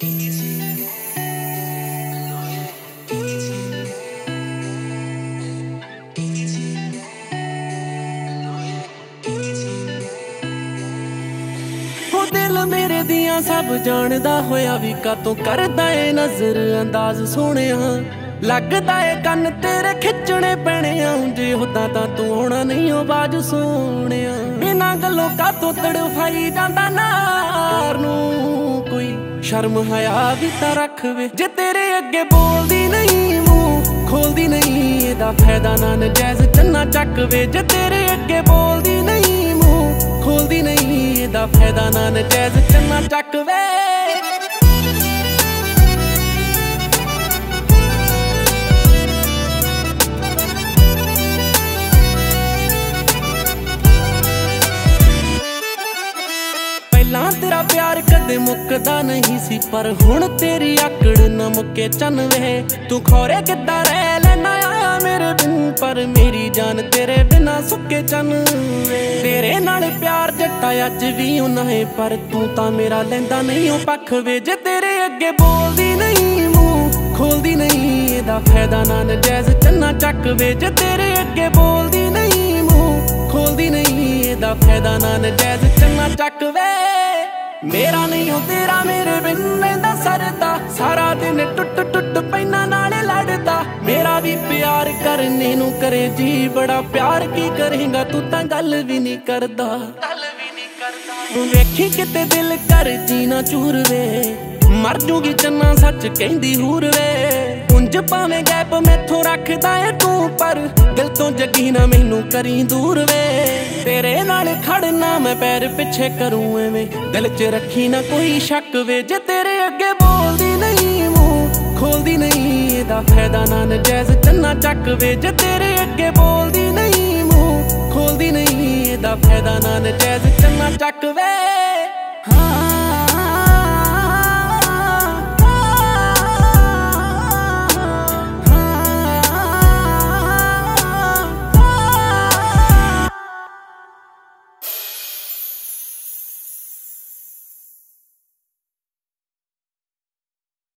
दिल मेरे दियां सब जानदा होया भी कातों करदा ए नजर अंदाज सोहणिया लगदा ए कन्न तेरे खिचने पैणे जे होदा तां तू होना नहीं ओ बाज सोहणिया बिना गल्लों कातों तड़फाई जांदा नार नूं कोई शर्म हया भी तां रख वे जे तेरे अगे बोलदी नहीं मूंह खोलदी नहीं एदा फायदा ना नजायज चन्ना चक वे जे तेरे अगे बोलदी नहीं खोलदी नहीं एदा फायदा ना नजायज चन्ना चक वे पहला तेरा प्यार कदे मुकदा नहीं सी पर हुण तेरी आकड़ ना मुके चन वे तू खौरे किद्दां रह लेना आया मेरे बिन पर मेरी जान तेरे बिना सुके चन वे तेरे नाल प्यार जट्टा अज भी उन्ना है पर तू तां मेरा लैंदा नहीं ओ पख वे जे तेरे अगे बोलदी नहीं मूंह खोलदी नहीं एदा फायदा ना नजायज चन्ना चक वे जे तेरे अगे बोलदी नहीं मूंह खोलदी नहीं एदा फायदा ना नजायज चन्ना चक वे मेरा नहीं हो तेरा मेरे बिन रहिंदा सरदा सारा दिन टुट टुट पैना नाले लड़दा मेरा भी प्यार करने नू करे जी बड़ा प्यार की करेगा तू तां गल भी नहीं करदा तू वेखी किते दिल कर जीना चूर वे मर जूगी चन्ना सच कहंदी हूर वे उंज भावें गैप मैथों रखदा है तू पर दिल तो जगी ना मैनू करी दूर वे तेरे नाल खड़ना मैं पैर पिछे करूं एवें दिल च रखी ना कोई शक वे जे तेरे अगे बोलदी नहीं मूंह खोलदी नहीं एदा फायदा ना नजायज चन्ना चक वे जे तेरे अगे बोलदी नहीं मूंह खोलदी नहीं एदा फायदा ना नजायज चन्ना चक वे।